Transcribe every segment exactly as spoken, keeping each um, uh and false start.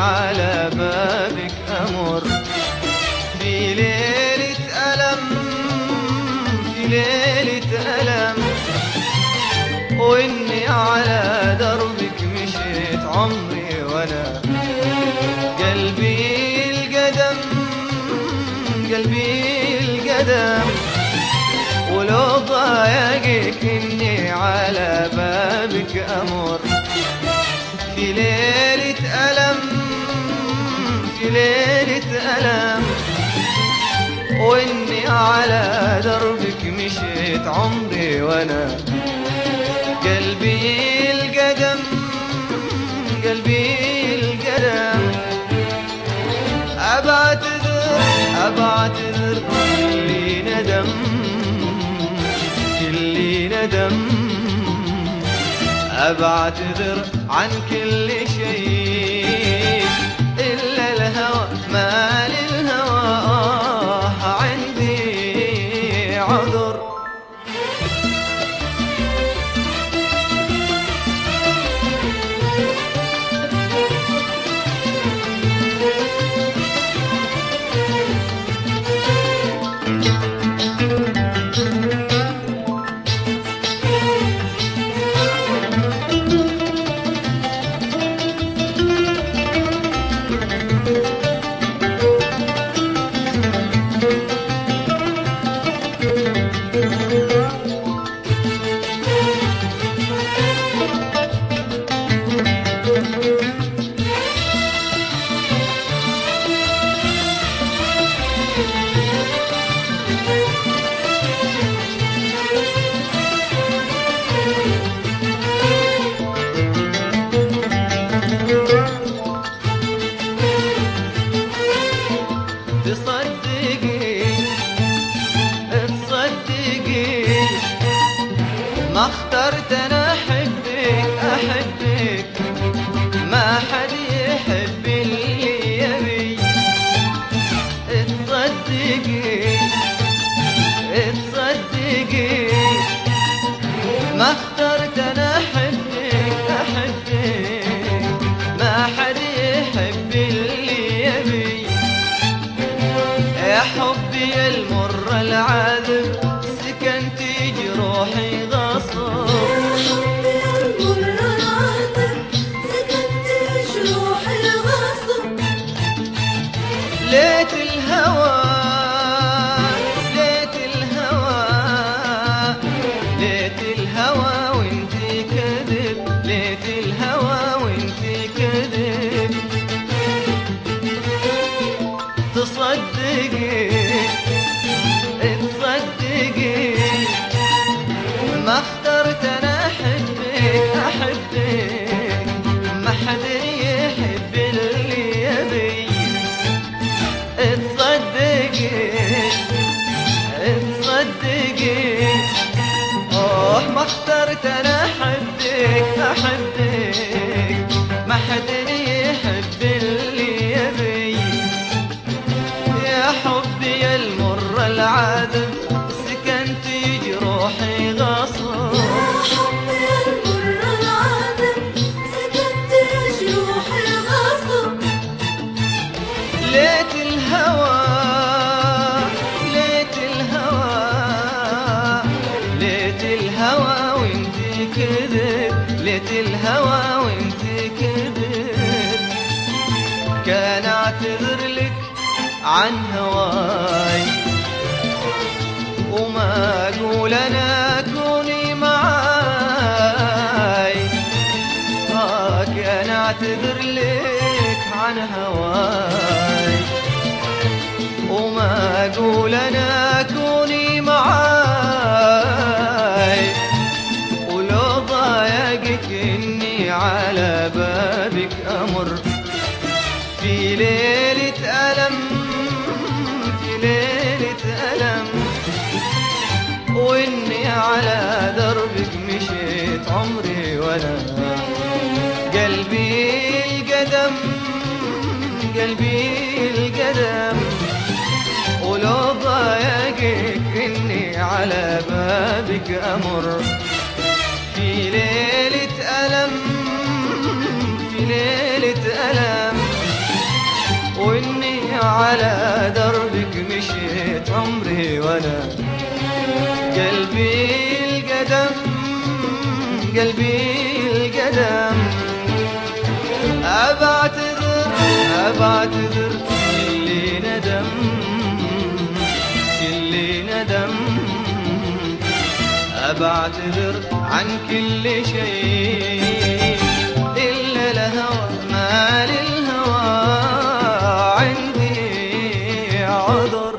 على بابك أمر في ليلة ألم، في ليلة ألم، وإني على دربك مشيت عمري وأنا قلبي القدم، قلبي القدم، ولو ضايقك إني على بابك أمر في ليلة ألم، في ليلة ألم، وإني على دربك مشيت عمري وأنا قلبي القدم، قلبي القدم. أبعتذر أبعتذر كلي ندم، كلي ندم، أبعتذر عن كل شيء إلا الهوى، ما للهوى آه عندي عذر. ما اخترت انا احبك احبك، ما حد يحب اللي يبي. تصدقي تصدقي ما اخترت انا احبك احبك، ما حد يحب اللي يبي. يا حبي المر العذب سكنت جروحي غصب، ليت الهوى ليت الهوى ليت الهوى وانتي كذب، ليت الهوى وانتي كذب. تصدقي تصدقي ما اخترت انا احبك احبك، ما حد يحب اللي يبي. تصدقي تصدقي اوه ما اخترت انا احبك احبك، ما حد يحب اللي يبي. يا حبي المر العذب سكنت جروحي غصب، ليت الهوى ليت الهوى ليت الهوى وانتي كذب، ليت الهوى وانتي كذب. كان اعتذر لك عن هواي وما اقول انا كوني معاي. آه كان اعتذر لك عن هواي وما اقول انا كوني معاي، ولو ضايقك اني على بابك امر في ليلة ألم، في ليلة ألم، وإني على دربك مشيت عمري وأنا قلبي القدم، قلبي القدم، ولو ضايقك إني على بابك أمر في ليلة ألم، في ليلة ألم، على دربك مشيت عمري وانا قلبي القدم قلبي القدم أبعتذر أبعتذر كل ندم كل ندم أبعتذر عن كل شيء إلا الهوى ما للهوى عندي عذر.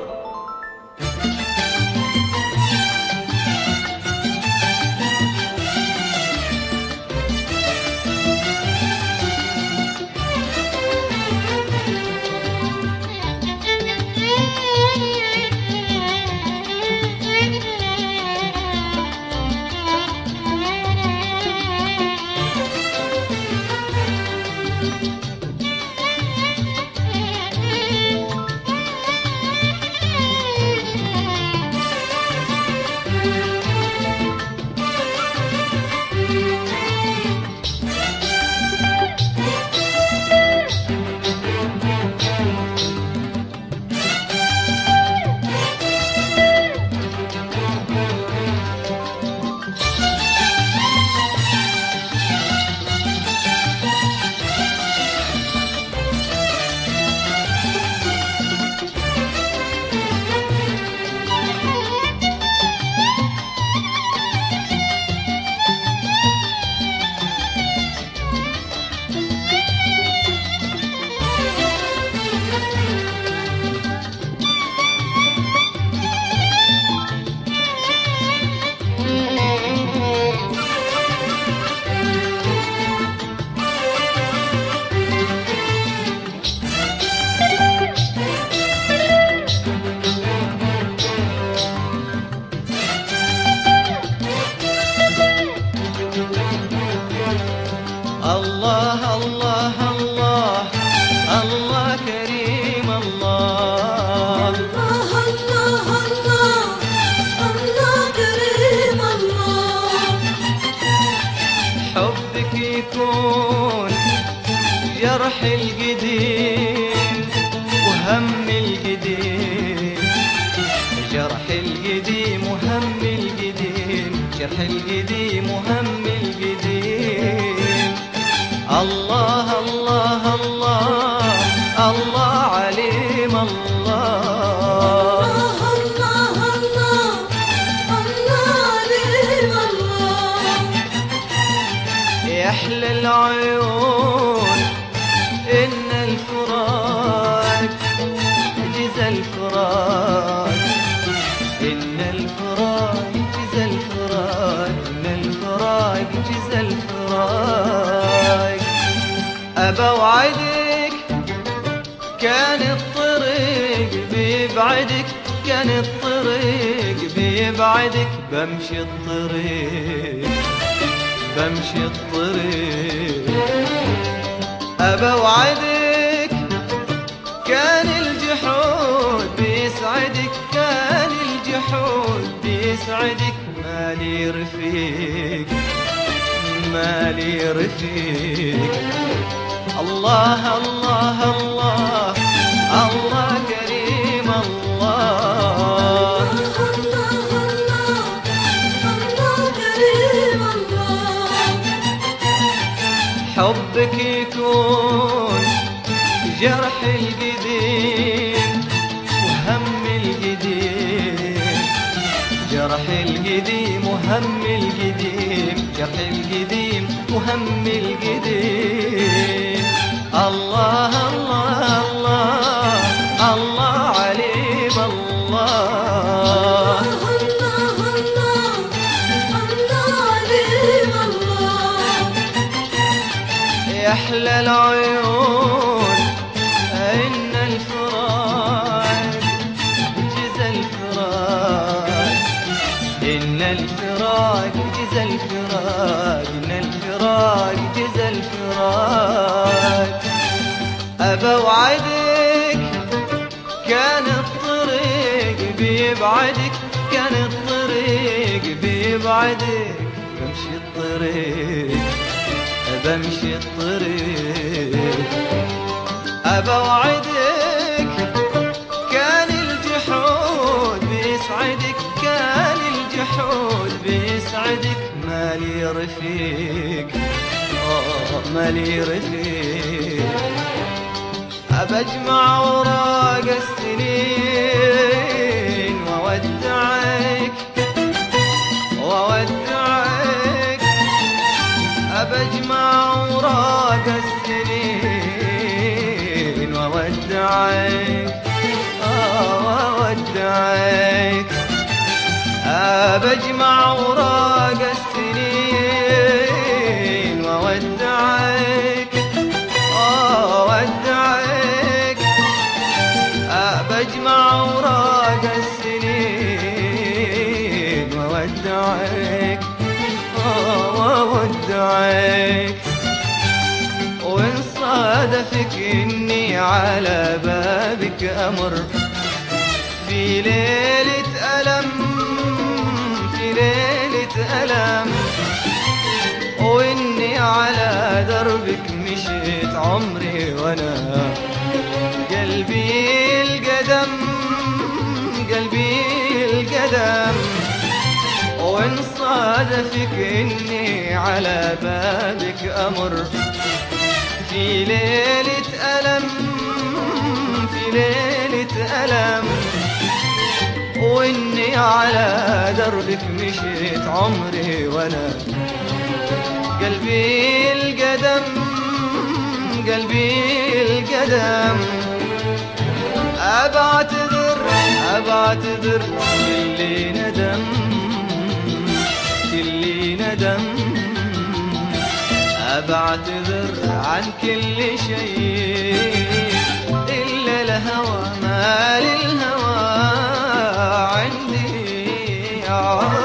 الله الله الله الله كريم الله الله الله الله الله كريم الله. حبك يكون جرح القديم وهم القديم جرح القديم وهم القديم جرح القديم وهم القديم. الله الله الله الله عليم الله الله الله الله عليم الله. يحلى العيون إن الفراق جزى الفراق إن الفراق جزى الفراق إن الفراق جزى الفراق. أبا وعدك كان الطريق بيبعدك كان الطريق بيبعدك بمشي الطريق بمشي الطريق. أبا وعدك كان الجحود بيسعدك كان الجحود بيسعدك مالي رفيق مالي رفيق. الله الله الله الله كريم الله الله الله الله كريم الله. حبك يكون جرح القديم وهم القديم جرح القديم وهم القديم جرح القديم وهم القديم. الله الله الله الله عليم الله الله الله الله عليم الله. يحلى العيون إن الفراق جزى الفراق إن الفراق جزى الفراق إن الفراق جزى الفراق. أبا وعدك كان الطريق بيبعدك كان الطريق بيبعدك بمشي الطريق بمشي الطريق. أبا وعدك بعدك كان الجحود بيسعدك، مالي رفيق آه مالي رفيق. أبجمع أوراق السنين وأودعك وأودعك، أبجمع أوراق السنين وأودعك وأودعك، أبجمع أوراق السنين وأودعك وأودعك، أبجمع أوراق السنين وأودعك وأودعك. وإن صادفك إني على بابك أمر في ليلة ألم، في ليلة ألم، وإني على دربك مشيت عمري وأنا قلبي القدم، قلبي القدم. وإن صادفك إني على بابك أمر في ليلة ألم، في ليلة ألم، وإني على دربك مشيت عمري وأنا قلبي القدم، قلبي القدم. أبعتذر أبعتذر كلي ندم، كلي ندم، أبعتذر عن كل شيء إلا الهوى، ما للهوى عندي